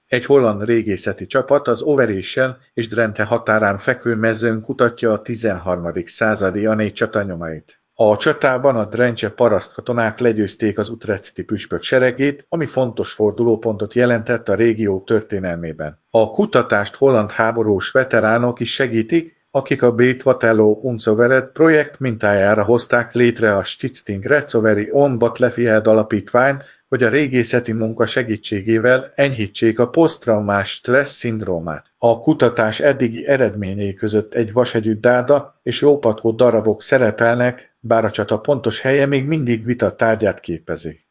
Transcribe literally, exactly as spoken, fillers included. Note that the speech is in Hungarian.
Egy holland régészeti csapat az Overijssel és Drenthe határán fekvő mezőn kutatja a tizenharmadik századi Ané csata nyomait. A csatában a drencse parasztkatonák legyőzték az utrechti püspök seregét, ami fontos fordulópontot jelentett a régió történelmében. A kutatást holland háborús veteránok is segítik, akik a Brit Waterloo Uncovered projekt mintájára hozták létre a Stichting Recoveri on Battlefield alapítványt, hogy a régészeti munka segítségével enyhítsék a posztraumás stressz szindrómát. A kutatás eddigi eredményei között egy vasegyű dárda és lópatkó darabok szerepelnek, bár a csata pontos helye még mindig vita tárgyát képezi.